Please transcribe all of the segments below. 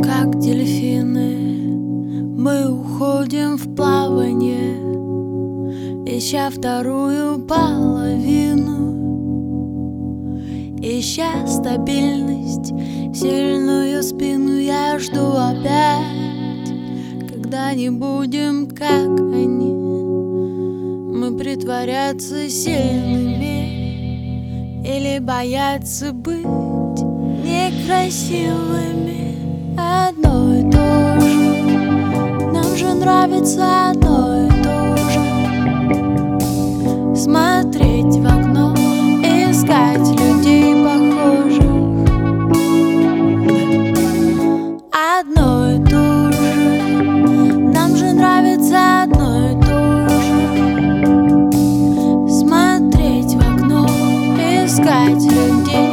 Как дельфины мы уходим в плавание, ища вторую половину, ища стабильность, сильную спину. Я жду опять, когда не будем, как они. Мы притворяться сильными или бояться быть некрасивыми. Одно и то же, нам же нравится одно и то же. Смотреть в окно, искать людей похожих. Одно и то же, нам же нравится одно и то же. Смотреть в окно, искать людей.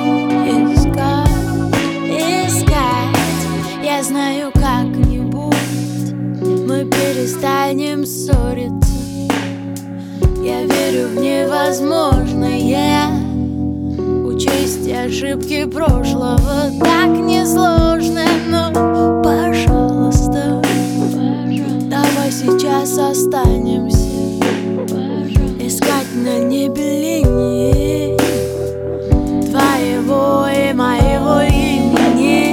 Я знаю, как-нибудь мы перестанем ссориться. Я верю в невозможное. Учесть ошибки прошлого так несложно. Но, пожалуйста, давай сейчас останемся. Искать на небе линии твоего и моего имени.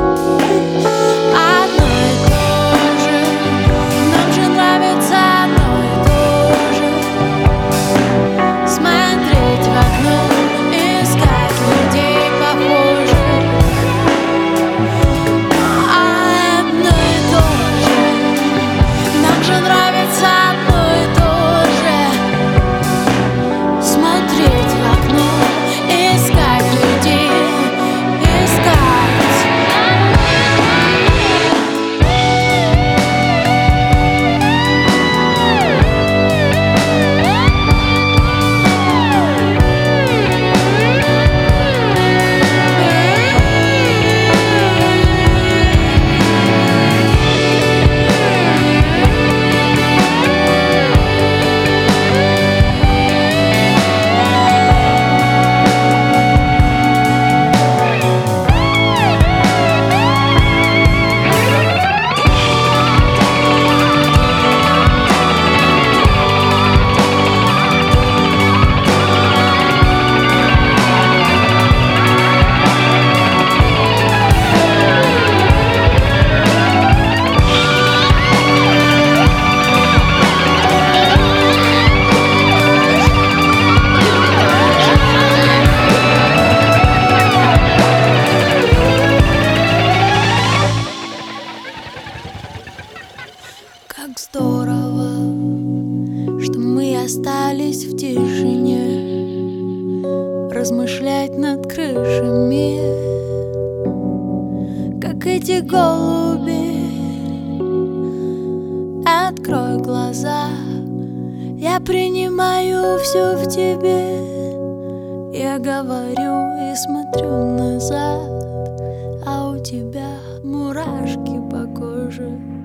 Как здорово, что мы остались в тишине, размышлять над крышами, как эти голуби. Открой глаза, я принимаю все в тебе. Я говорю и смотрю назад, а у тебя мурашки по коже.